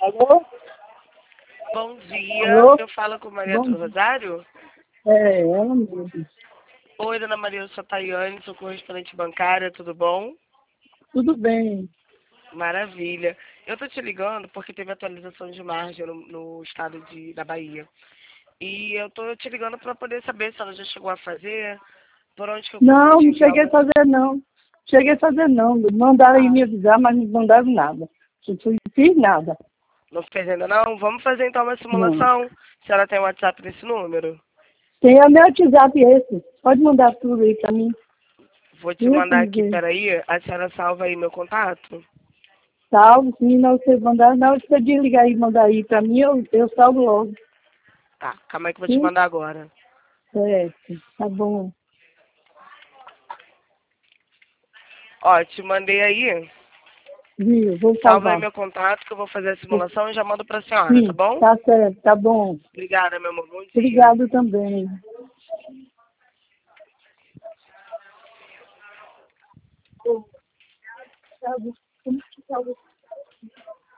Alô? Bom dia, Alô? eu falo com Maria Bom do dia. Rosário. É, ela mesmo. Oi, dona Maria, eu sou a Tayane, sou correspondente bancária, tudo bom? Tudo bem. Maravilha. Eu tô te ligando porque teve atualização de margem no estado da Bahia. E eu tô te ligando para poder saber se ela já chegou a fazer, por onde que eu consigo Não, te não enviar cheguei a uma... fazer não. Cheguei a fazer não. Mandaram aí Ah, me avisar, mas não mandaram nada. Não fiz nada. não fez ainda não? Vamos fazer então uma Não. simulação. Se ela tem um WhatsApp nesse número. Tem o meu WhatsApp esse. Pode mandar tudo aí pra mim. Vou te Deixa mandar eu aqui, ver. peraí. A senhora salva aí meu contato? Salve, sim, não, você mandar, não, se você desligar aí e mandar aí pra mim, eu salvo logo. Tá, calma aí que eu vou te Sim? mandar agora. Certo, tá bom. Ó, te mandei aí. Viu, vou Salva aí salvar. meu contato que eu vou fazer a simulação e já mando pra senhora, tá Sim, bom? tá certo, tá bom. Obrigada, meu amor. Bom dia. Obrigado também. Salve, como que salve?